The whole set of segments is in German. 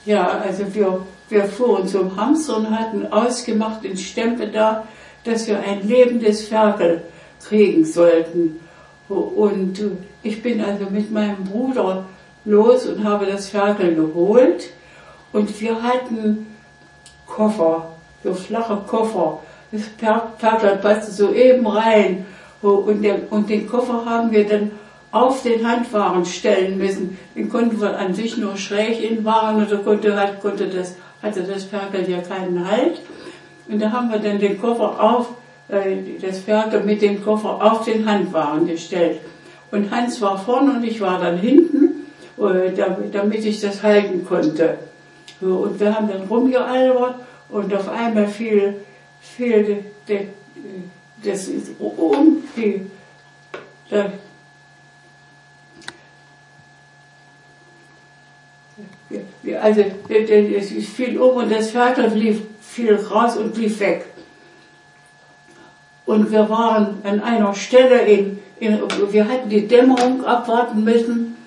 Ja, also wir fuhren zum Hamster und hatten ausgemacht in Stempe da, dass wir ein lebendes Ferkel kriegen sollten. Und ich bin also mit meinem Bruder los und habe das Ferkel geholt. Und wir hatten Koffer, so flache Koffer. Das Ferkel passte so eben rein. Und den Koffer haben wir dann auf den Handwagen stellen müssen. Den konnten wir an sich nur schräg in Waren oder hatte das Ferkel ja keinen Halt. Und da haben wir dann den Koffer das Ferkel mit dem Koffer auf den Handwagen gestellt. Und Hans war vorne und ich war dann hinten, damit ich das halten konnte. Und wir haben dann rumgealbert und auf einmal fiel das um also es fiel um und das Ferkel fiel raus und lief weg. Und wir waren an einer Stelle wir hatten die Dämmerung abwarten müssen,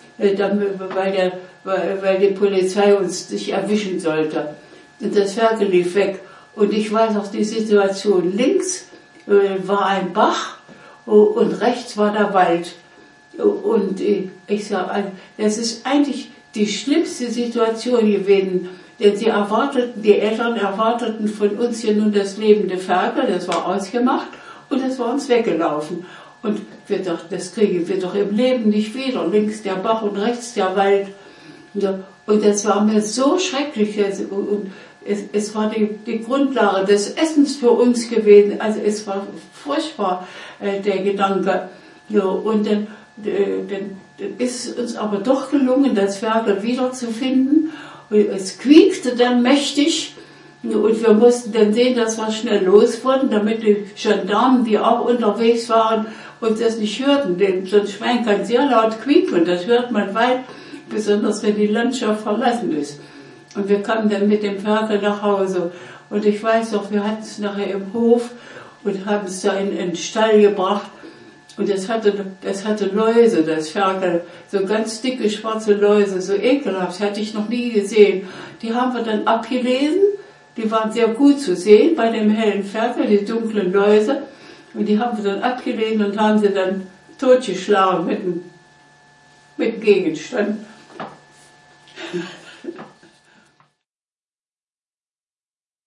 weil die Polizei uns nicht erwischen sollte. Und das Ferkel lief weg. Und ich weiß auch die Situation, links war ein Bach und rechts war der Wald. Und ich sage, das ist eigentlich die schlimmste Situation gewesen, denn die Eltern erwarteten von uns hier nun das lebende Ferkel, das war ausgemacht und das war uns weggelaufen. Und wir dachten, das kriegen wir doch im Leben nicht wieder, links der Bach und rechts der Wald. Und das war mir so schrecklich. Und es war die Grundlage des Essens für uns gewesen, also es war furchtbar, der Gedanke. Und dann ist es uns aber doch gelungen, das Ferkel wiederzufinden. Und es quiekte dann mächtig und wir mussten dann sehen, dass wir schnell los wurden, damit die Gendarmen, die auch unterwegs waren, uns das nicht hörten. Denn so ein Schwein kann sehr laut quieken und das hört man weit, besonders wenn die Landschaft verlassen ist. Und wir kamen dann mit dem Ferkel nach Hause. Und ich weiß noch, wir hatten es nachher im Hof und haben es da in den Stall gebracht. Und das hatte Läuse, das Ferkel, so ganz dicke schwarze Läuse, so ekelhaft, hatte ich noch nie gesehen. Die haben wir dann abgelesen, die waren sehr gut zu sehen bei dem hellen Ferkel, die dunklen Läuse. Und die haben wir dann abgelesen und haben sie dann totgeschlagen mit dem Gegenstand.